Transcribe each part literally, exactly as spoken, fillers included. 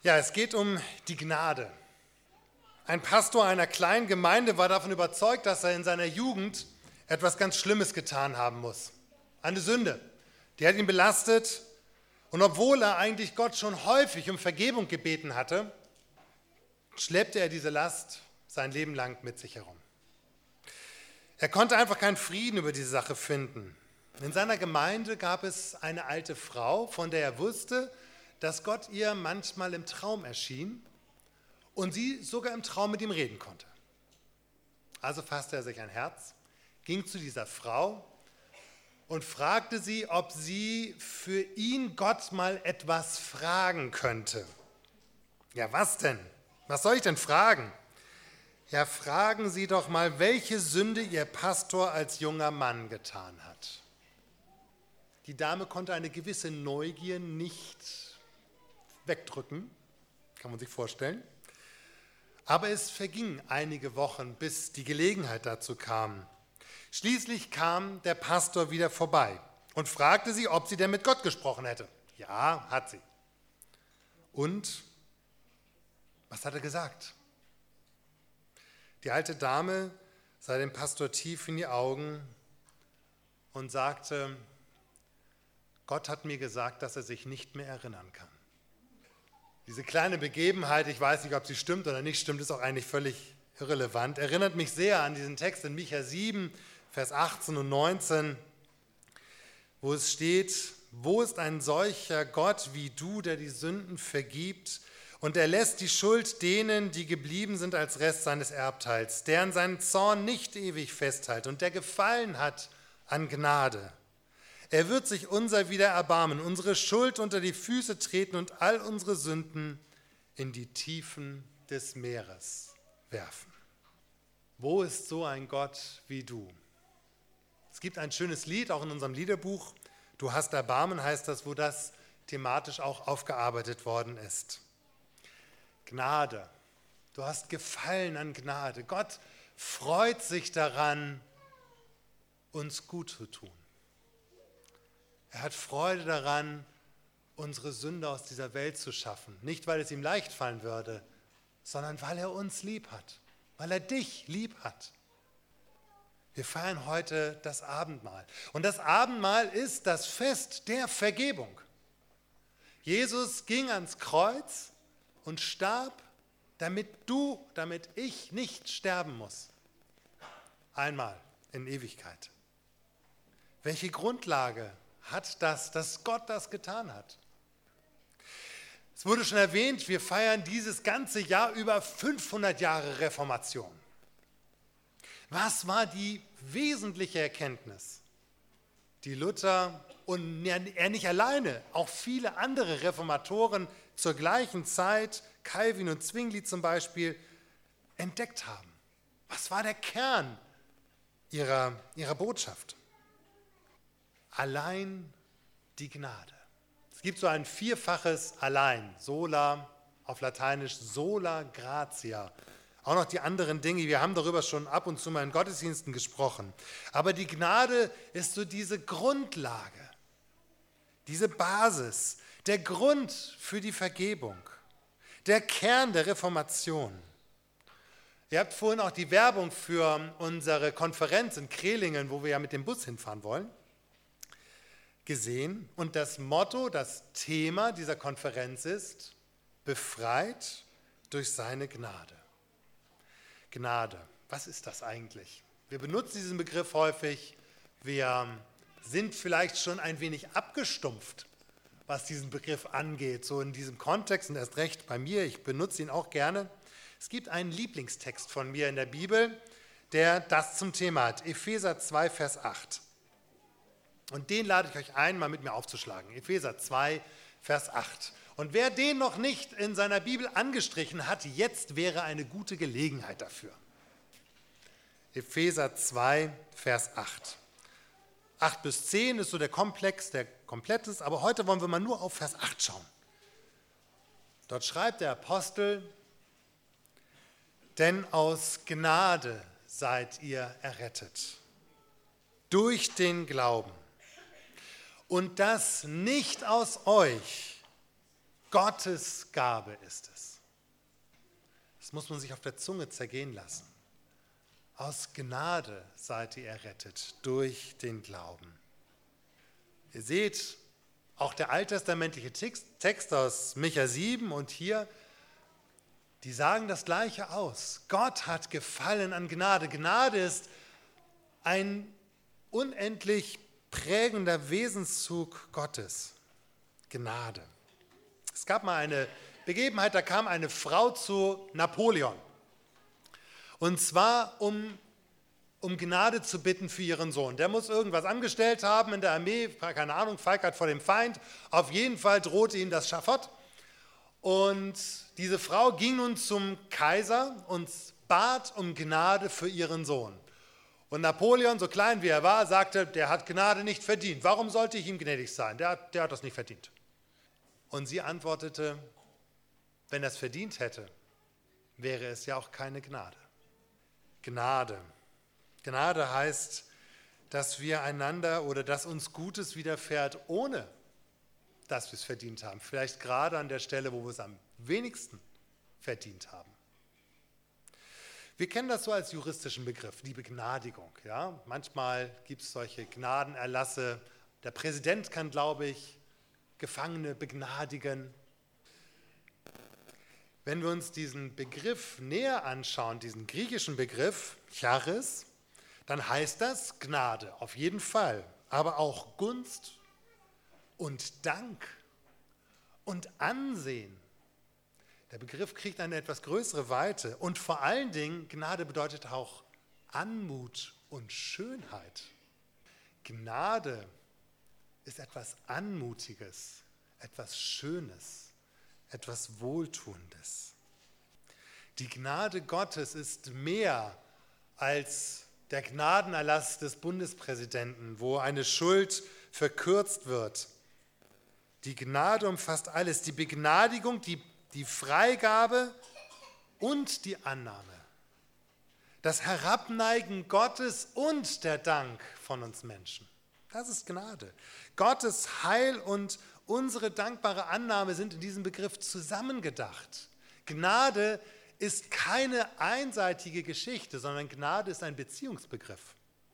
Ja, es geht um die Gnade. Ein Pastor einer kleinen Gemeinde war davon überzeugt, dass er in seiner Jugend etwas ganz Schlimmes getan haben muss. Eine Sünde, die hat ihn belastet. Und obwohl er eigentlich Gott schon häufig um Vergebung gebeten hatte, schleppte er diese Last sein Leben lang mit sich herum. Er konnte einfach keinen Frieden über diese Sache finden. In seiner Gemeinde gab es eine alte Frau, von der er wusste, dass Gott ihr manchmal im Traum erschien und sie sogar im Traum mit ihm reden konnte. Also fasste er sich ein Herz, ging zu dieser Frau und fragte sie, ob sie für ihn Gott mal etwas fragen könnte. Ja, was denn? Was soll ich denn fragen? Ja, fragen Sie doch mal, welche Sünde Ihr Pastor als junger Mann getan hat. Die Dame konnte eine gewisse Neugier nicht wegdrücken, kann man sich vorstellen. Aber es vergingen einige Wochen, bis die Gelegenheit dazu kam. Schließlich kam der Pastor wieder vorbei und fragte sie, ob sie denn mit Gott gesprochen hätte. Ja, hat sie. Und was hat er gesagt? Die alte Dame sah dem Pastor tief in die Augen und sagte, Gott hat mir gesagt, dass er sich nicht mehr erinnern kann. Diese kleine Begebenheit, ich weiß nicht, ob sie stimmt oder nicht stimmt, ist auch eigentlich völlig irrelevant, erinnert mich sehr an diesen Text in Micha sieben, Vers achtzehn und neunzehn, wo es steht, wo ist ein solcher Gott wie du, der die Sünden vergibt und er lässt die Schuld denen, die geblieben sind als Rest seines Erbteils, der an seinen Zorn nicht ewig festhält und der gefallen hat an Gnade. Er wird sich unser wieder erbarmen, unsere Schuld unter die Füße treten und all unsere Sünden in die Tiefen des Meeres werfen. Wo ist so ein Gott wie du? Es gibt ein schönes Lied, auch in unserem Liederbuch, Du hast Erbarmen heißt das, wo das thematisch auch aufgearbeitet worden ist. Gnade, du hast Gefallen an Gnade. Gott freut sich daran, uns gut zu tun. Er hat Freude daran, unsere Sünde aus dieser Welt zu schaffen. Nicht, weil es ihm leicht fallen würde, sondern weil er uns lieb hat, weil er dich lieb hat. Wir feiern heute das Abendmahl. Und das Abendmahl ist das Fest der Vergebung. Jesus ging ans Kreuz und starb, damit du, damit ich nicht sterben muss. Einmal in Ewigkeit. Welche Grundlage hat das, dass Gott das getan hat? Es wurde schon erwähnt, wir feiern dieses ganze Jahr über fünfhundert Jahre Reformation. Was war die wesentliche Erkenntnis, die Luther und er nicht alleine, auch viele andere Reformatoren zur gleichen Zeit, Calvin und Zwingli zum Beispiel, entdeckt haben? Was war der Kern ihrer, ihrer Botschaft? Allein die Gnade. Es gibt so ein vierfaches Allein, sola, auf Lateinisch sola gratia. Auch noch die anderen Dinge, wir haben darüber schon ab und zu mal in Gottesdiensten gesprochen. Aber die Gnade ist so diese Grundlage, diese Basis, der Grund für die Vergebung, der Kern der Reformation. Ihr habt vorhin auch die Werbung für unsere Konferenz in Krehlingen, wo wir ja mit dem Bus hinfahren wollen, gesehen. Und das Motto, das Thema dieser Konferenz ist, befreit durch seine Gnade. Gnade, was ist das eigentlich? Wir benutzen diesen Begriff häufig, wir sind vielleicht schon ein wenig abgestumpft, was diesen Begriff angeht, so in diesem Kontext und erst recht bei mir, ich benutze ihn auch gerne. Es gibt einen Lieblingstext von mir in der Bibel, der das zum Thema hat, Epheser zwei, Vers acht. Und den lade ich euch ein, mal mit mir aufzuschlagen, Epheser zwei, Vers acht. Und wer den noch nicht in seiner Bibel angestrichen hat, jetzt wäre eine gute Gelegenheit dafür. Epheser zwei, Vers acht. acht bis zehn ist so der Komplex, der komplett ist, aber heute wollen wir mal nur auf Vers acht schauen. Dort schreibt der Apostel, denn aus Gnade seid ihr errettet, durch den Glauben. Und das nicht aus euch, Gottes Gabe ist es. Das muss man sich auf der Zunge zergehen lassen. Aus Gnade seid ihr errettet durch den Glauben. Ihr seht, auch der alttestamentliche Text aus Micha sieben und hier, die sagen das Gleiche aus. Gott hat Gefallen an Gnade. Gnade ist ein unendlich prägender Wesenszug Gottes. Gnade. Es gab mal eine Begebenheit, da kam eine Frau zu Napoleon. Und zwar, um, um Gnade zu bitten für ihren Sohn. Der muss irgendwas angestellt haben in der Armee, keine Ahnung, feigert vor dem Feind. Auf jeden Fall drohte ihm das Schafott. Und diese Frau ging nun zum Kaiser und bat um Gnade für ihren Sohn. Und Napoleon, so klein wie er war, sagte, der hat Gnade nicht verdient. Warum sollte ich ihm gnädig sein? Der, der hat das nicht verdient. Und sie antwortete, wenn er es verdient hätte, wäre es ja auch keine Gnade. Gnade. Gnade heißt, dass wir einander oder dass uns Gutes widerfährt, ohne dass wir es verdient haben. Vielleicht gerade an der Stelle, wo wir es am wenigsten verdient haben. Wir kennen das so als juristischen Begriff, die Begnadigung. Ja? Manchmal gibt es solche Gnadenerlasse. Der Präsident kann, glaube ich, Gefangene begnadigen. Wenn wir uns diesen Begriff näher anschauen, diesen griechischen Begriff, Charis, dann heißt das Gnade, auf jeden Fall, aber auch Gunst und Dank und Ansehen. Der Begriff kriegt eine etwas größere Weite und vor allen Dingen, Gnade bedeutet auch Anmut und Schönheit. Gnade ist etwas Anmutiges, etwas Schönes, etwas Wohltuendes. Die Gnade Gottes ist mehr als der Gnadenerlass des Bundespräsidenten, wo eine Schuld verkürzt wird. Die Gnade umfasst alles, die Begnadigung, die, die Freigabe und die Annahme. Das Herabneigen Gottes und der Dank von uns Menschen. Das ist Gnade. Gottes Heil und unsere dankbare Annahme sind in diesem Begriff zusammengedacht. Gnade ist keine einseitige Geschichte, sondern Gnade ist ein Beziehungsbegriff.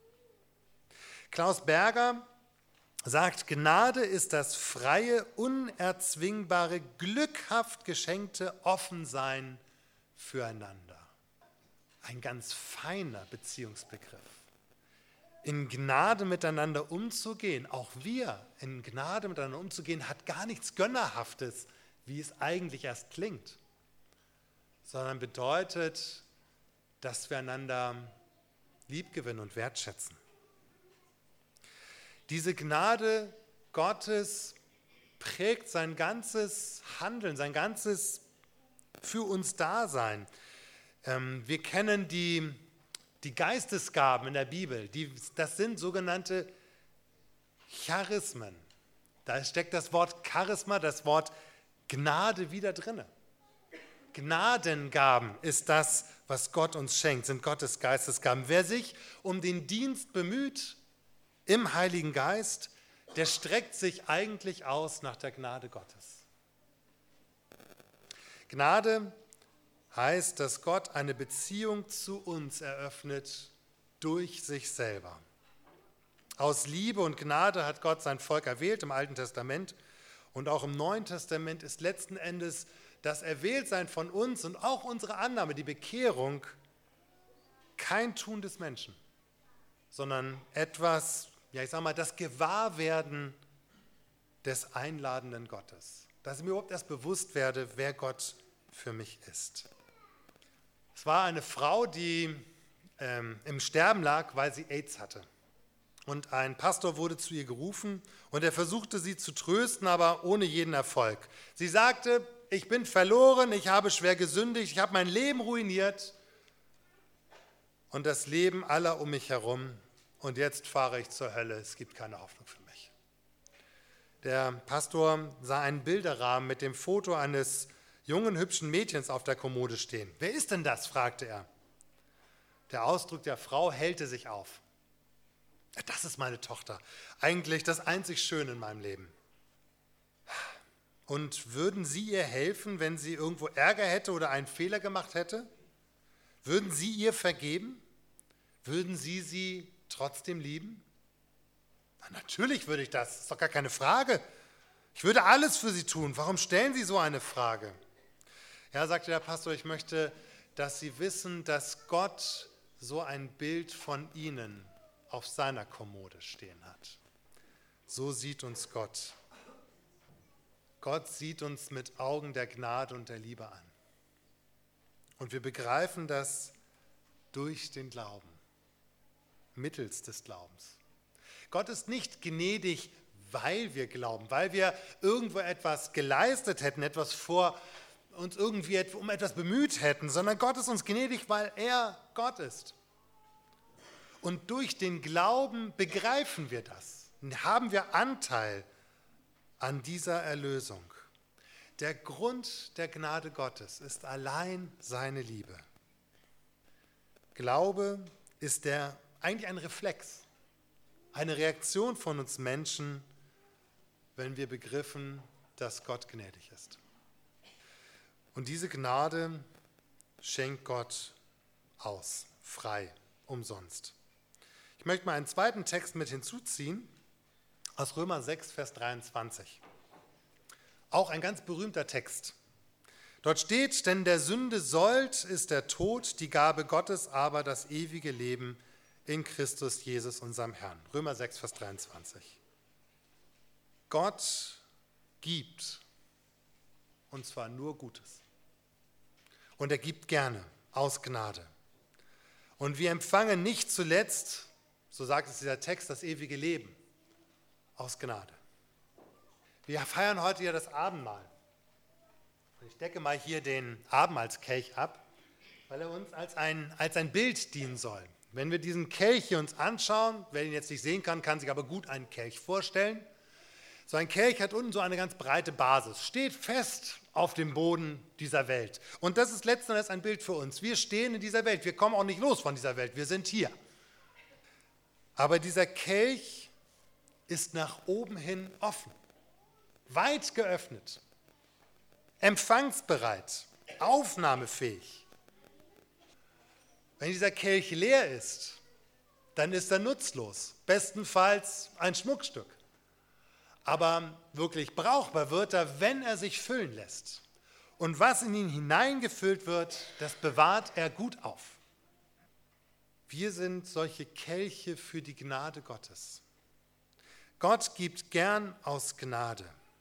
Klaus Berger sagt, Gnade ist das freie, unerzwingbare, glückhaft geschenkte Offensein füreinander. Ein ganz feiner Beziehungsbegriff. In Gnade miteinander umzugehen, auch wir in Gnade miteinander umzugehen, hat gar nichts Gönnerhaftes, wie es eigentlich erst klingt, sondern bedeutet, dass wir einander liebgewinnen und wertschätzen. Diese Gnade Gottes prägt sein ganzes Handeln, sein ganzes für uns Dasein. Wir kennen die, die Geistesgaben in der Bibel, die, das sind sogenannte Charismen. Da steckt das Wort Charisma, das Wort Gnade wieder drin. Gnadengaben ist das, was Gott uns schenkt, sind Gottes Geistesgaben. Wer sich um den Dienst bemüht im Heiligen Geist, der streckt sich eigentlich aus nach der Gnade Gottes. Gnade heißt, dass Gott eine Beziehung zu uns eröffnet durch sich selber. Aus Liebe und Gnade hat Gott sein Volk erwählt im Alten Testament und auch im Neuen Testament ist letzten Endes das Erwähltsein von uns und auch unsere Annahme, die Bekehrung, kein Tun des Menschen, sondern etwas, ja ich sage mal, das Gewahrwerden des einladenden Gottes. Dass ich mir überhaupt erst bewusst werde, wer Gott für mich ist. Es war eine Frau, die ähm, im Sterben lag, weil sie AIDS hatte. Und ein Pastor wurde zu ihr gerufen und er versuchte sie zu trösten, aber ohne jeden Erfolg. Sie sagte, ich bin verloren, ich habe schwer gesündigt, ich habe mein Leben ruiniert und das Leben aller um mich herum. Und jetzt fahre ich zur Hölle, es gibt keine Hoffnung für mich. Der Pastor sah einen Bilderrahmen mit dem Foto eines jungen, hübschen Mädchens auf der Kommode stehen. Wer ist denn das? Fragte er. Der Ausdruck der Frau hellte sich auf. Das ist meine Tochter. Eigentlich das einzig Schöne in meinem Leben. Und würden Sie ihr helfen, wenn sie irgendwo Ärger hätte oder einen Fehler gemacht hätte? Würden Sie ihr vergeben? Würden Sie sie trotzdem lieben? Na, natürlich würde ich das, das ist doch gar keine Frage. Ich würde alles für Sie tun. Warum stellen Sie so eine Frage? Ja, sagte der Pastor, ich möchte, dass Sie wissen, dass Gott so ein Bild von Ihnen auf seiner Kommode stehen hat. So sieht uns Gott. Gott sieht uns mit Augen der Gnade und der Liebe an. Und wir begreifen das durch den Glauben, mittels des Glaubens. Gott ist nicht gnädig, weil wir glauben, weil wir irgendwo etwas geleistet hätten, etwas vor uns irgendwie um etwas bemüht hätten, sondern Gott ist uns gnädig, weil er Gott ist. Und durch den Glauben begreifen wir das, haben wir Anteil an dieser Erlösung. Der Grund der Gnade Gottes ist allein seine Liebe. Glaube ist der, eigentlich ein Reflex, eine Reaktion von uns Menschen, wenn wir begriffen, dass Gott gnädig ist. Und diese Gnade schenkt Gott aus, frei, umsonst. Ich möchte mal einen zweiten Text mit hinzuziehen, aus Römer sechs, Vers dreiundzwanzig. Auch ein ganz berühmter Text. Dort steht, denn der Sünde Sold ist der Tod, die Gabe Gottes aber das ewige Leben in Christus Jesus, unserem Herrn. Römer sechs, Vers dreiundzwanzig. Gott gibt, und zwar nur Gutes. Und er gibt gerne, aus Gnade. Und wir empfangen nicht zuletzt, so sagt es dieser Text, das ewige Leben. Aus Gnade. Wir feiern heute ja das Abendmahl. Ich decke mal hier den Abendmahlskelch ab, weil er uns als ein, als ein Bild dienen soll. Wenn wir diesen Kelch hier uns anschauen, wer ihn jetzt nicht sehen kann, kann sich aber gut einen Kelch vorstellen. So ein Kelch hat unten so eine ganz breite Basis, steht fest auf dem Boden dieser Welt. Und das ist letzten Endes ein Bild für uns. Wir stehen in dieser Welt, wir kommen auch nicht los von dieser Welt, wir sind hier. Aber dieser Kelch ist nach oben hin offen, weit geöffnet, empfangsbereit, aufnahmefähig. Wenn dieser Kelch leer ist, dann ist er nutzlos, bestenfalls ein Schmuckstück. Aber wirklich brauchbar wird er, wenn er sich füllen lässt. Und was in ihn hineingefüllt wird, das bewahrt er gut auf. Wir sind solche Kelche für die Gnade Gottes. Gott gibt gern aus Gnade.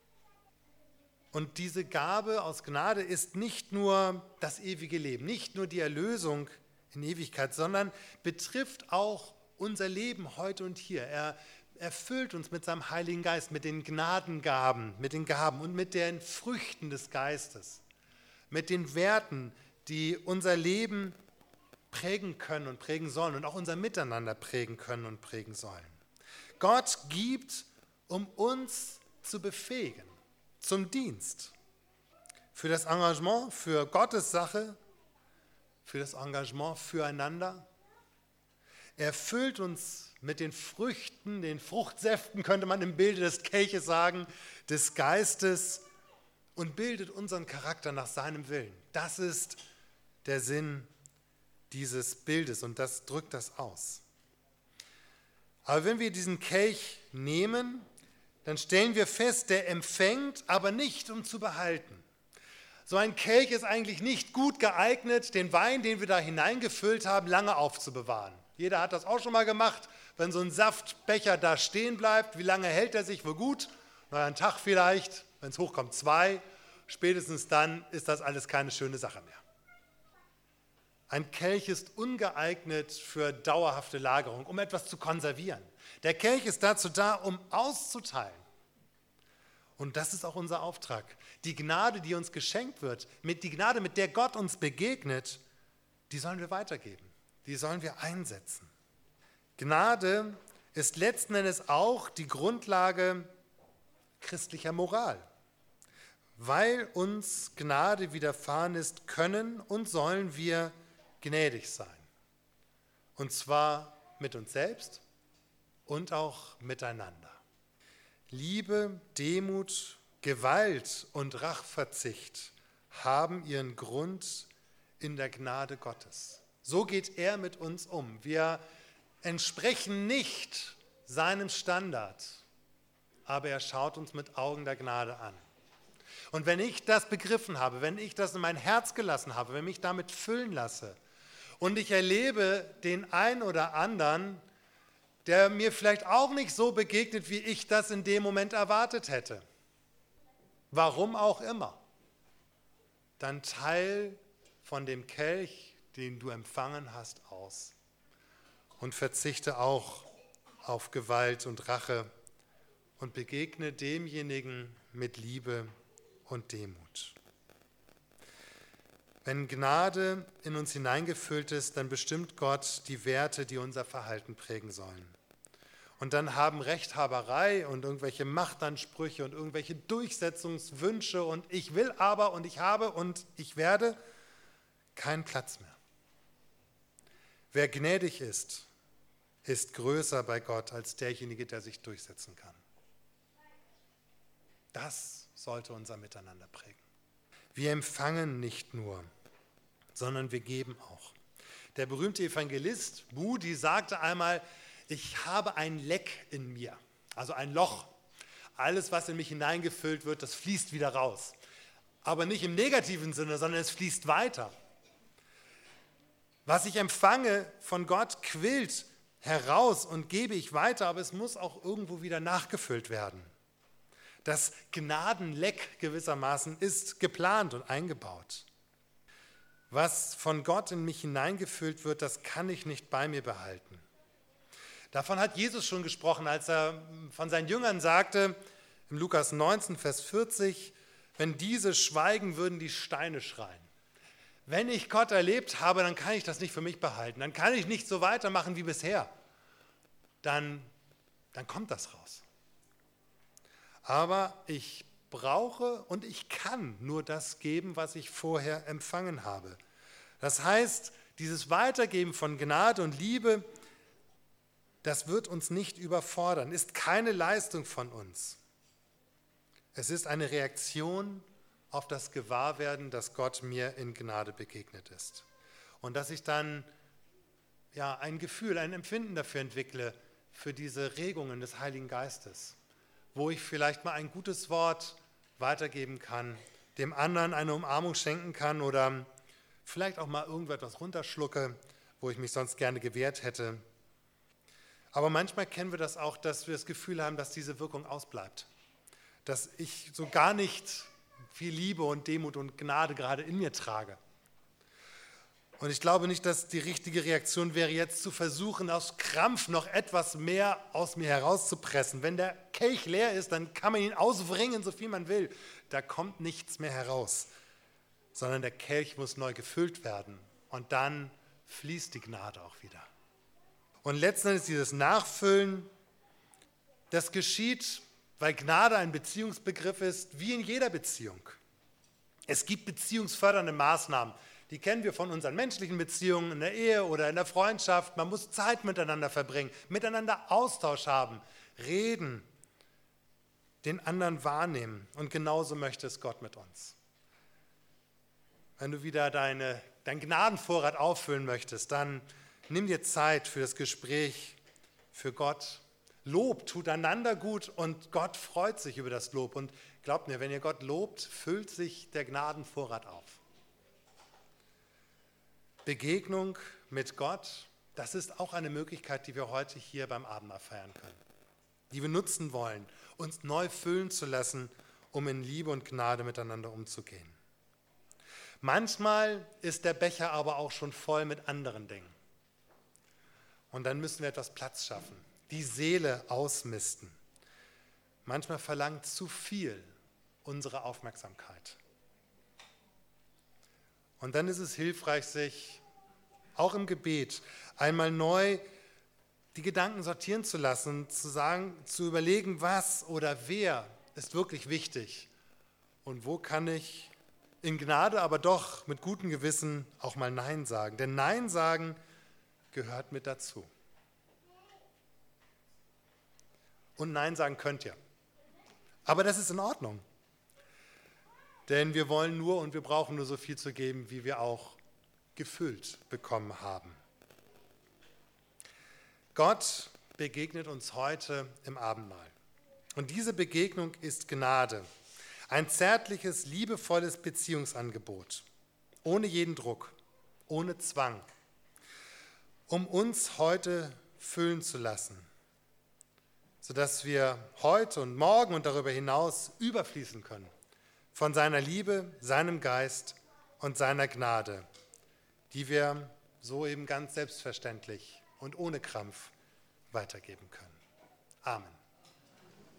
Und diese Gabe aus Gnade ist nicht nur das ewige Leben, nicht nur die Erlösung in Ewigkeit, sondern betrifft auch unser Leben heute und hier. Er erfüllt uns mit seinem Heiligen Geist, mit den Gnadengaben, mit den Gaben und mit den Früchten des Geistes, mit den Werten, die unser Leben prägen können und prägen sollen und auch unser Miteinander prägen können und prägen sollen. Gott gibt, um uns zu befähigen, zum Dienst, für das Engagement, für Gottes Sache, für das Engagement füreinander. Er füllt uns mit den Früchten, den Fruchtsäften, könnte man im Bilde des Kelches sagen, des Geistes und bildet unseren Charakter nach seinem Willen. Das ist der Sinn dieses Bildes und das drückt das aus. Aber wenn wir diesen Kelch nehmen, dann stellen wir fest, der empfängt, aber nicht um zu behalten. So ein Kelch ist eigentlich nicht gut geeignet, den Wein, den wir da hineingefüllt haben, lange aufzubewahren. Jeder hat das auch schon mal gemacht, wenn so ein Saftbecher da stehen bleibt, wie lange hält er sich wohl gut? Na, einen Tag vielleicht, wenn es hochkommt zwei, spätestens dann ist das alles keine schöne Sache mehr. Ein Kelch ist ungeeignet für dauerhafte Lagerung, um etwas zu konservieren. Der Kelch ist dazu da, um auszuteilen. Und das ist auch unser Auftrag. Die Gnade, die uns geschenkt wird, mit die Gnade, mit der Gott uns begegnet, die sollen wir weitergeben. Die sollen wir einsetzen. Gnade ist letzten Endes auch die Grundlage christlicher Moral. Weil uns Gnade widerfahren ist, können und sollen wir gnädig sein. Und zwar mit uns selbst und auch miteinander. Liebe, Demut Gewalt und Rachverzicht haben ihren Grund in der Gnade Gottes. So geht er mit uns um. Wir entsprechen nicht seinem Standard, aber er schaut uns mit Augen der Gnade an. Und wenn ich das begriffen habe, wenn ich das in mein Herz gelassen habe, wenn ich mich damit füllen lasse und ich erlebe den einen oder anderen, der mir vielleicht auch nicht so begegnet, wie ich das in dem Moment erwartet hätte, warum auch immer, dann teil von dem Kelch, den du empfangen hast, aus und verzichte auch auf Gewalt und Rache und begegne demjenigen mit Liebe und Demut. Wenn Gnade in uns hineingefüllt ist, dann bestimmt Gott die Werte, die unser Verhalten prägen sollen. Und dann haben Rechthaberei und irgendwelche Machtansprüche und irgendwelche Durchsetzungswünsche und ich will aber und ich habe und ich werde keinen Platz mehr. Wer gnädig ist, ist größer bei Gott als derjenige, der sich durchsetzen kann. Das sollte unser Miteinander prägen. Wir empfangen nicht nur, sondern wir geben auch. Der berühmte Evangelist Moody sagte einmal, ich habe ein Leck in mir, also ein Loch. Alles, was in mich hineingefüllt wird, das fließt wieder raus. Aber nicht im negativen Sinne, sondern es fließt weiter. Was ich empfange von Gott, quillt heraus und gebe ich weiter, aber es muss auch irgendwo wieder nachgefüllt werden. Das Gnadenleck gewissermaßen ist geplant und eingebaut. Was von Gott in mich hineingefüllt wird, das kann ich nicht bei mir behalten. Davon hat Jesus schon gesprochen, als er von seinen Jüngern sagte, im Lukas neunzehn, Vers vierzig, wenn diese schweigen, würden die Steine schreien. Wenn ich Gott erlebt habe, dann kann ich das nicht für mich behalten. Dann kann ich nicht so weitermachen wie bisher. Dann, dann kommt das raus. Aber ich brauche und ich kann nur das geben, was ich vorher empfangen habe. Das heißt, dieses Weitergeben von Gnade und Liebe, das wird uns nicht überfordern, ist keine Leistung von uns. Es ist eine Reaktion auf das Gewahrwerden, dass Gott mir in Gnade begegnet ist. Und dass ich dann ja, ein Gefühl, ein Empfinden dafür entwickle, für diese Regungen des Heiligen Geistes, wo ich vielleicht mal ein gutes Wort weitergeben kann, dem anderen eine Umarmung schenken kann oder vielleicht auch mal irgendetwas runterschlucke, wo ich mich sonst gerne gewehrt hätte. Aber manchmal kennen wir das auch, dass wir das Gefühl haben, dass diese Wirkung ausbleibt. Dass ich so gar nicht viel Liebe und Demut und Gnade gerade in mir trage. Und ich glaube nicht, dass die richtige Reaktion wäre, jetzt zu versuchen, aus Krampf noch etwas mehr aus mir herauszupressen. Wenn der Kelch leer ist, dann kann man ihn auswringen, so viel man will. Da kommt nichts mehr heraus, sondern der Kelch muss neu gefüllt werden. Und dann fließt die Gnade auch wieder. Und letzten Endes dieses Nachfüllen, das geschieht, weil Gnade ein Beziehungsbegriff ist, wie in jeder Beziehung. Es gibt beziehungsfördernde Maßnahmen, die kennen wir von unseren menschlichen Beziehungen in der Ehe oder in der Freundschaft. Man muss Zeit miteinander verbringen, miteinander Austausch haben, reden, den anderen wahrnehmen. Und genauso möchte es Gott mit uns. Wenn du wieder deine, deinen Gnadenvorrat auffüllen möchtest, dann nimm dir Zeit für das Gespräch, für Gott. Lob tut einander gut und Gott freut sich über das Lob. Und glaubt mir, wenn ihr Gott lobt, füllt sich der Gnadenvorrat auf. Begegnung mit Gott, das ist auch eine Möglichkeit, die wir heute hier beim Abendmahl feiern können. Die wir nutzen wollen, uns neu füllen zu lassen, um in Liebe und Gnade miteinander umzugehen. Manchmal ist der Becher aber auch schon voll mit anderen Dingen. Und dann müssen wir etwas Platz schaffen, die Seele ausmisten. Manchmal verlangt zu viel unsere Aufmerksamkeit. Und dann ist es hilfreich, sich auch im Gebet einmal neu die Gedanken sortieren zu lassen, zu sagen, zu überlegen, was oder wer ist wirklich wichtig und wo kann ich in Gnade, aber doch mit gutem Gewissen auch mal Nein sagen. Denn Nein sagen gehört mit dazu. Und Nein sagen könnt ihr. Aber das ist in Ordnung. denn wir wollen nur und wir brauchen nur so viel zu geben, wie wir auch gefüllt bekommen haben. Gott begegnet uns heute im Abendmahl. Und diese Begegnung ist Gnade, ein zärtliches, liebevolles Beziehungsangebot, ohne jeden Druck, ohne Zwang, um uns heute füllen zu lassen, sodass wir heute und morgen und darüber hinaus überfließen können von seiner Liebe, seinem Geist und seiner Gnade, die wir so eben ganz selbstverständlich und ohne Krampf weitergeben können. Amen.